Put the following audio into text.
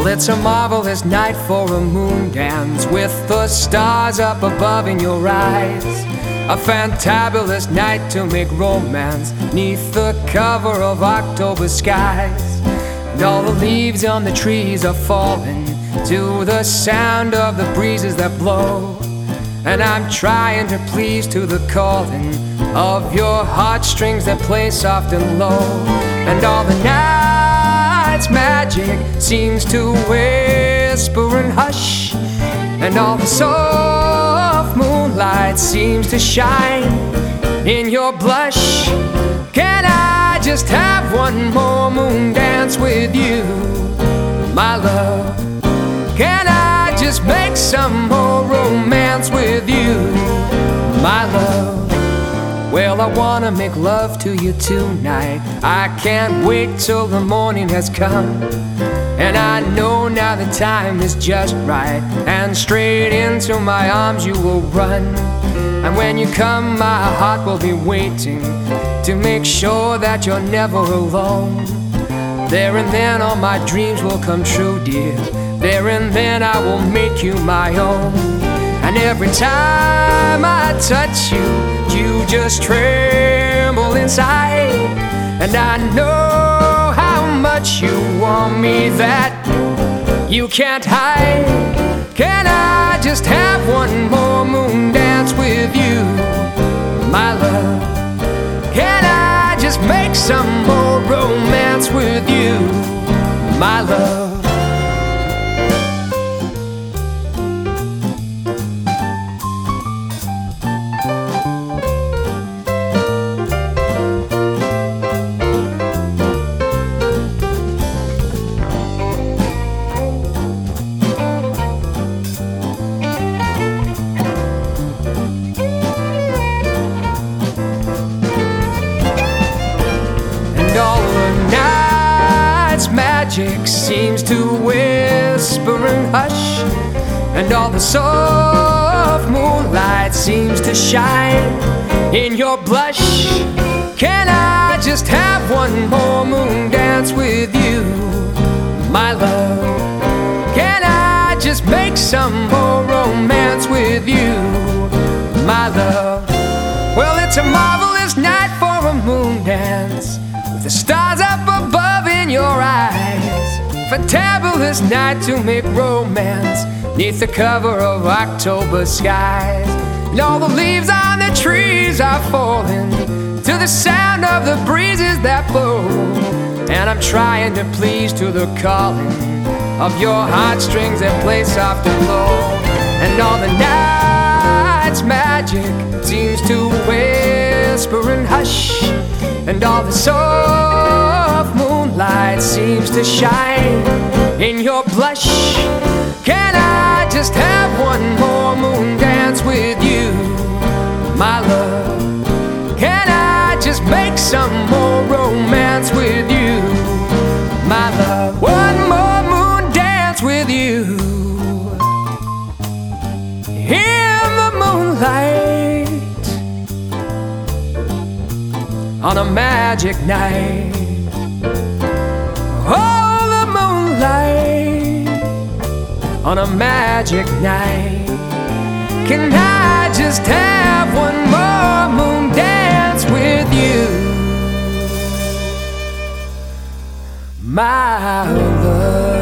Well, it's a marvelous night for a moon dance with the stars up above in your eyes. A fantabulous night to make romance 'neath the cover of October skies. And all the leaves on the trees are falling to the sound of the breezes that blow. And I'm trying to please to the calling of your heartstrings that play soft and low. And all the night's magic seems to whisper and hush, and all the soft moonlight seems to shine in your blush. Can I just have one more moon dance with you, my love? Can I just make some more romance with you, my love? Well, I wanna make love to you tonight. I can't wait till the morning has come. And I know now the time is just right, and straight into my arms you will run. And when you come, my heart will be waiting to make sure that you're never alone. There and then all my dreams will come true, dear. There and then I will make you my own. And every time I touch you, you just tremble inside. And I know how much you want me that you can't hide. Can I just have one more moon dance with you, my love? Can I just make some more romance with you, my love? All the night's magic seems to whisper and hush, and all the soft moonlight seems to shine in your blush. Can I just have one more moon dance with you, my love? Can I just make some more romance with you, my love? Well, it's a marvelous night for a moon dance with the stars up above in your eyes. Fantabulous night to make romance 'neath the cover of October skies. And all the leaves on the trees are falling to the sound of the breezes that blow. And I'm trying to please to the calling of your heartstrings that play soft and low. And all the night's magic seems to whisper and hush, and all the soft moonlight seems to shine in your blush. Can I just have one more moon dance with you, my love? Can I just make some more romance with you, my love? One more moon dance with you in the moonlight on a magic night. Oh, the moonlight on a magic night. Can I just have one more moon dance with you, my love?